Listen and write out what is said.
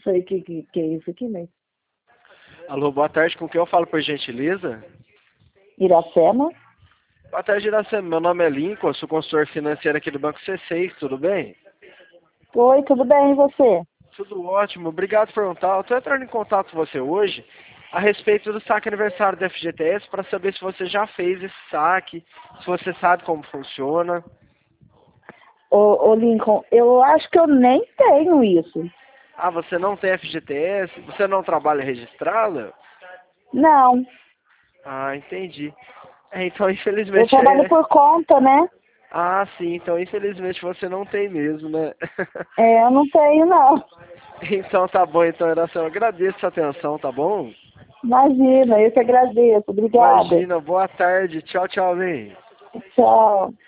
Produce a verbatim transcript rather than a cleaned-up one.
sei o que, que, que é isso aqui, mas... Alô, boa tarde, com quem eu falo, por gentileza? Iracema? Boa tarde, Iracema. Meu nome é Lincoln, eu sou consultor financeiro aqui do Banco C seis, tudo bem? Oi, tudo bem, e você? Tudo ótimo, obrigado por perguntar. Eu estou entrando em contato com você hoje a respeito do saque aniversário da F G T S para saber se você já fez esse saque, se você sabe como funciona. Ô, ô Lincoln, eu acho que eu nem tenho isso. Ah, você não tem F G T S? Você não trabalha registrada? Não, Ah, entendi. É, então, eu infelizmente, trabalho é... por conta, né? Ah, sim, então, infelizmente, você não tem mesmo, né? É, eu não tenho, não. Então, tá bom, então, Iracema, eu agradeço a atenção, tá bom? Imagina, eu que agradeço. Obrigada. Imagina, boa tarde, tchau, tchau, bem. Tchau.